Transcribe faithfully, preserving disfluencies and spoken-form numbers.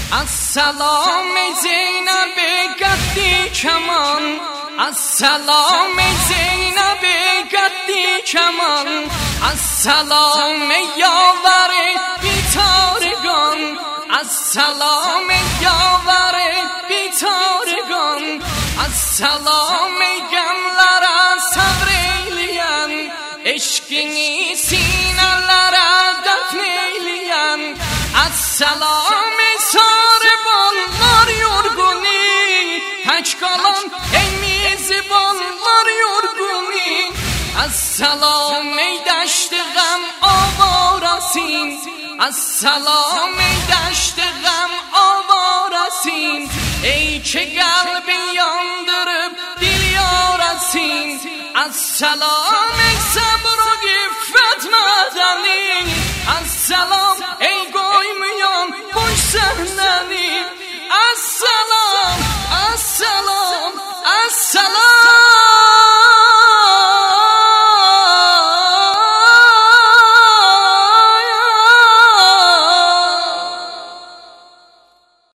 السلام زینب قدی کمان، السلام زینب قدی کمان، السلام یاور بیتارگان، السلام یاور بیتارگان، السلام گملره صبر ایلین، عشقینی سینelere دفن ایلین، السلام sarıbanlar yorguni, tək qalan ey mizbanlar yorguni, السلام ey dəşti qəm avarasin, السلام ey dəşti qəm avarasin, ey ki qəlbi yandırıb dil yarasin, السلام ey səbr و iffət mədəni, السلام ey